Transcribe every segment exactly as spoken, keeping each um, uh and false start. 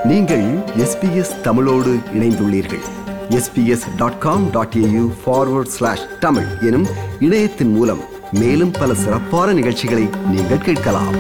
நீங்கள் எஸ்பிஎஸ் தமிழோடு இணைந்துள்ளீர்கள். S B S dot com dot A U forward slash Tamil எனும் இணையத்தின் மூலம் மேலும் பல சிறப்பான நிகழ்ச்சிகளை நீங்கள் கேட்கலாம்.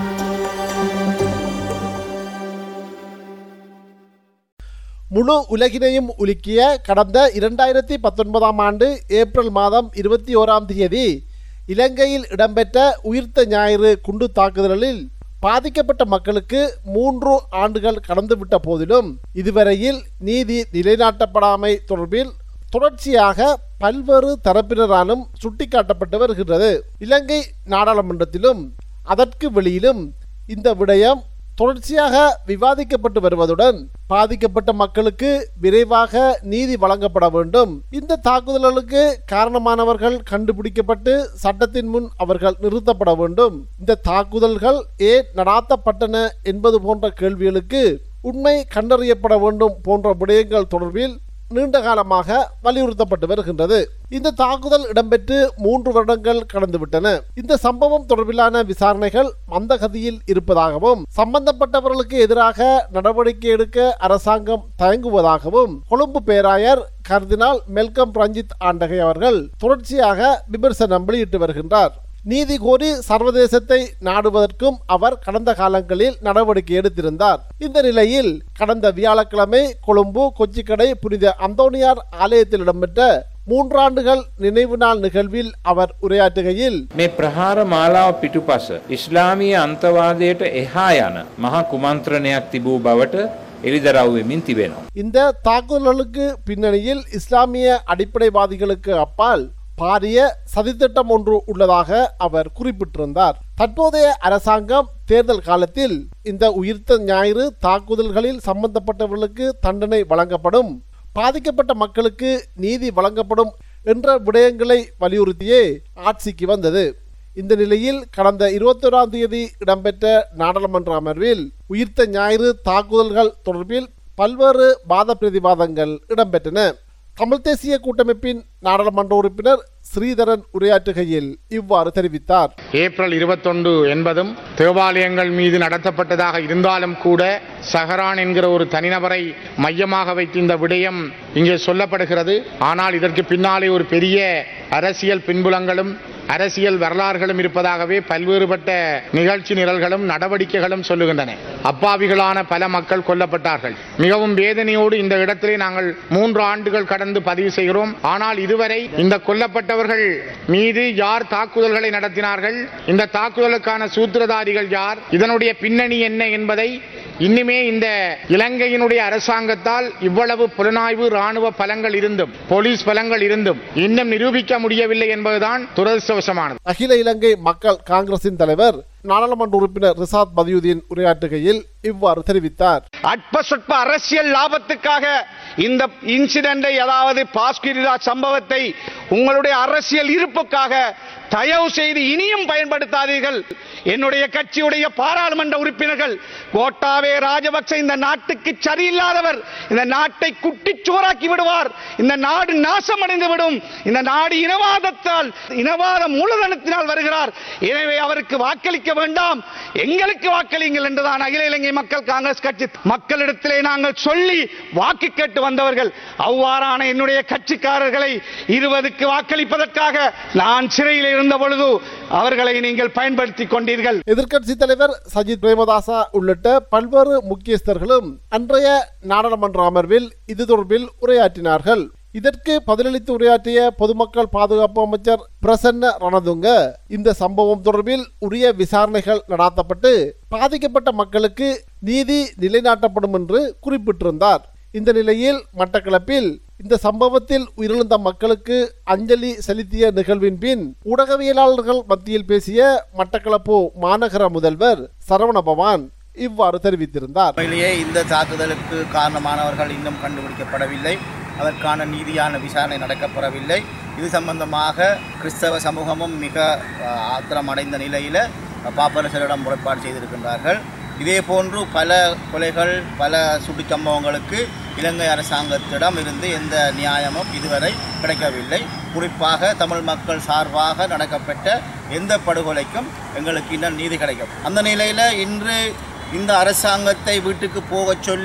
முழு உலகினையும் உலுக்கிய கடந்த இரண்டாயிரத்தி பத்தொன்பதாம் ஆண்டு ஏப்ரல் மாதம் இருபத்தி ஓராம் தேதி இலங்கையில் இடம்பெற்ற உயிர்த்த ஞாயிறு குண்டு தாக்குதலில் பாதிக்கப்பட்ட மக்களுக்கு மூன்று ஆண்டுகள் கடந்துவிட்ட போதிலும் இதுவரையில் நீதி நிலைநாட்டப்படாமை தொடர்பில் தொடர்ச்சியாக பல்வேறு தரப்பினராலும் சுட்டிக்காட்டப்பட்டு வருகின்றது. இலங்கை நாடாளுமன்றத்திலும் அதற்கு வெளியிலும் இந்த விடயம் தொடர்ச்சியாக விவாதிக்கப்பட்டு வருவதுடன் பாதிக்கப்பட்ட மக்களுக்கு விரைவாக நீதி வழங்கப்பட வேண்டும், இந்த தாக்குதல்களுக்கு காரணமானவர்கள் கண்டுபிடிக்கப்பட்டு சட்டத்தின் முன் அவர்கள் நிறுத்தப்பட வேண்டும், இந்த தாக்குதல்கள் ஏன் நடாத்தப்பட்டன என்பது போன்ற கேள்விகளுக்கு உண்மை கண்டறியப்பட வேண்டும் போன்ற விடயங்கள் தொடர்பில் நீண்ட காலமாக வலியுறுத்தப்பட்டு வருகின்றது. இந்த தாக்குதல் இடம்பெற்று மூன்று வருடங்கள் கடந்துவிட்டன. இந்த சம்பவம் தொடர்பிலான விசாரணைகள் மந்தகதியில் இருப்பதாகவும் சம்பந்தப்பட்டவர்களுக்கு எதிராக நடவடிக்கை எடுக்க அரசாங்கம் தயங்குவதாகவும் கொழும்பு பேராயர் கர்தினால் மெல்கம் ரஞ்சித் ஆண்டகை அவர்கள் தொடர்ச்சியாக விமர்சனம் வெளியிட்டு வருகின்றார். நீதி கோரி சர்வதேசத்தை நாடுவதற்கும் அவர் கடந்த காலங்களில் நடவடிக்கை எடுத்திருந்தார். இந்த நிலையில் கடந்த வியாழக்கிழமை கொழும்பு கொச்சிக்கடை புனித அந்தோனியார் ஆலயத்தில் இடம்பெற்ற மூன்றாண்டுகள் நினைவு நாள் நிகழ்வில் அவர் உரையாற்றுகையில், මේ ප්‍රහාර මාලාව පිටුපස ඉස්ලාමීය අන්තවාදයට එහා යන මහා කුමන්ත්‍රණයක් තිබූ බවට එළිදරව් වෙමින් තිබෙනවා. இந்த தாக்குதல்களுக்கு பின்னணியில் இஸ்லாமிய அடிப்படைவாதிகளுக்கு அப்பால் பாரிய சதித்திட்டம் ஒன்று உள்ளதாக அவர் குறிப்பிட்டிருந்தார். தற்போதைய அரசாங்கம் தேர்தல் காலத்தில் இந்த உயிர்த்த ஞாயிறு தாக்குதல்களில் சம்பந்தப்பட்டவர்களுக்கு தண்டனை வழங்கப்படும், பாதிக்கப்பட்ட மக்களுக்கு நீதி வழங்கப்படும் என்ற விடயங்களை வலியுறுத்தியே ஆட்சிக்கு வந்தது. இந்த நிலையில் கடந்த இருபத்தி ஓராம் தேதி இடம்பெற்ற நாடாளுமன்ற அமர்வில் உயிர்த்த ஞாயிறு தாக்குதல்கள் தொடர்பில் பல்வேறு வாத பிரதிவாதங்கள் இடம்பெற்றன. தமிழ் தேசிய கூட்டமைப்பின் நாடாளுமன்ற உறுப்பினர் ஸ்ரீதரன் உரையாற்றுகையில் இவ்வாறு தெரிவித்தார். ஏப்ரல் இருபத்தொன்று என்பதும் தேவாலயங்கள் மீது நடத்தப்பட்டதாக இருந்தாலும் கூட சஹரான் என்கிற ஒரு தனிநபரை மையமாக வைத்து இந்த விடயம் இங்கே சொல்லப்படுகிறது. ஆனால் இதற்கு பின்னாலே ஒரு பெரிய அரசியல் பின்புலங்களும் அரசியல் வரலாறுகளும் இருப்பதாகவே பல்வேறுபட்ட நிகழ்ச்சி நிரல்களும் நடவடிக்கைகளும் சொல்லுகின்றன. அப்பாவிகளான பல மக்கள் கொல்லப்பட்டார்கள். மிகவும் வேதனையோடு இந்த இடத்திலே நாங்கள் மூன்று ஆண்டுகள் கடந்து பதிவு செய்கிறோம். ஆனால் இதுவரை இந்த கொல்லப்பட்டவர்கள் மீது யார் தாக்குதல்களை நடத்தினார்கள், இந்த தாக்குதலுக்கான சூத்திரதாரிகள் யார், இதனுடைய பின்னணி என்ன என்பதை இன்னுமே இந்த இலங்கையினுடைய அரசாங்கத்தால் இவ்வளவு புலனாய்வு ராணுவ பலங்கள் இருந்தும் போலீஸ் பலங்கள் இருந்தும் இன்னும் நிரூபிக்க முடியவில்லை என்பதுதான் துரதிர்ஷ்டவசமானது. அகில இலங்கை மக்கள் காங்கிரசின் தலைவர் நாடாளுமன்ற உறுப்பினர் ரிசாத் பதியுதீன் உரையாற்றுகையில் இவ்வாறு தெரிவித்தார். அற்ப சொற்ப அரசியல் லாபத்துக்காக இந்த இன்சிடென்டை, அதாவது பாஸ்கிரிலா சம்பவத்தை உங்களுடைய அரசியல் இருப்புக்காக தயவு செய்து இனியும் பயன்படுத்தாதீர்கள். என்னுடைய கட்சியுடைய பாராளுமன்ற உறுப்பினர்கள் கோட்டாபே ராஜபக்ச இந்த நாட்டுக்கு சரியில்லாதவர், இந்த நாட்டை குட்டிச்சோறாக்கி விடுவார், இந்த நாடு நாசமடைந்து விடும், இந்த நாடு இனவாதத்தால் இனவாத மூலதனத்தினால் வருகிறார், எனவே அவருக்கு வாக்களிக்க வேண்டாம், எங்களுக்கு வாக்களியுங்கள் என்றுதான் அகில இலங்கை மக்கள் காங்கிரஸ் கட்சி மக்களிடத்திலே நாங்கள் சொல்லி வாக்கு கேட்டு வந்தவர்கள். அவ்வாறான என்னுடைய கட்சிக்காரர்களை இருபதுக்கு வாக்களிப்பதற்காக நான் சிறையில் இருந்த பொழுது அவர்களை நீங்கள் பயன்படுத்திக் கொண்டீர்கள். எதிர்க்கட்சி தலைவர் சஜித் பிரேமதாசா உள்ளிட்ட பல்வேறு முக்கியஸ்தர்களும் அன்றைய நாடாளுமன்ற அமர்வில் இது தொடர்பில் உரையாற்றினார்கள். இதற்கு பதிலளித்து உரையாற்றிய பொதுமக்கள் பாதுகாப்பு அமைச்சர் பிரசன்ன ரணதுங்க இந்த சம்பவம் தொடர்பில் உரிய விசாரணைகள் நடாத்தப்பட்டு பாதிக்கப்பட்ட மக்களுக்கு நீதி நிலைநாட்டப்படும் என்று குறிப்பிட்டிருந்தார். இந்த நிலையில் மட்டக்களப்பில் இந்த சம்பவத்தில் உயிரிழந்த மக்களுக்கு அஞ்சலி செலுத்திய நிகழ்வின் பின் ஊடகவியலாளர்கள் மத்தியில் பேசிய மட்டக்களப்பு மாநகர முதல்வர் சரவணபவான் இவ்வாறு தெரிவித்திருந்தார். இந்த தாக்குதலுக்கு காரணமானவர்கள் இன்னும் கண்டுபிடிக்கப்படவில்லை, அதற்கான நீதியான விசாரணை நடக்கப்படவில்லை. இது சம்பந்தமாக கிறிஸ்தவ சமூகமும் மிக ஆத்திரம் அடைந்த நிலையில் பாப்பரசரிடம் முறைப்பாடு செய்திருக்கின்றார்கள். இதே போன்று பல கொலைகள், பல சுட்டுச் சம்பவங்களுக்கு இலங்கை அரசாங்கத்திடம் இருந்து எந்த நியாயமும் இதுவரை கிடைக்கவில்லை. குறிப்பாக தமிழ் மக்கள் சார்பாக நடக்கப்பட்ட எந்த படுகொலைக்கும் எங்களுக்கு இன்னும் நீதி கிடைக்கும். அந்த நிலையில் இன்று இந்த அரசாங்கத்தை வீட்டுக்கு போக சொல்லி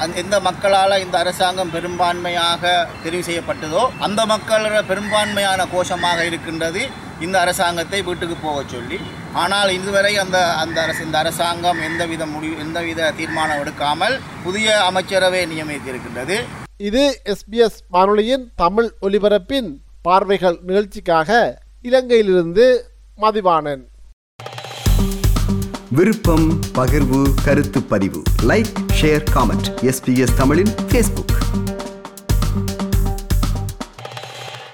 அந்த எந்த மக்களால் இந்த அரசாங்கம் பெரும்பான்மையாக தெரிவு செய்யப்பட்டதோ அந்த மக்களோட பெரும்பான்மையான கோஷமாக இருக்கின்றது இந்த அரசாங்கத்தை வீட்டுக்கு போக சொல்லி. ஆனால் இதுவரை அந்த அந்த அரசு இந்த அரசாங்கம் எந்தவித முடிவு எந்தவித தீர்மானம் எடுக்காமல் புதிய அமைச்சரவை நியமித்திருக்கின்றது. இது எஸ்பிஎஸ் வானொலியின் தமிழ் ஒலிபரப்பின் பார்வைகள் நிகழ்ச்சிக்காக இலங்கையிலிருந்து மதிவாணன். விருப்பம், பகிர்வு, கருத்து பதிவு, லைக், ஷேர், காமெண்ட். எஸ்பிஎஸ் தமிழின் ஃபேஸ்புக்.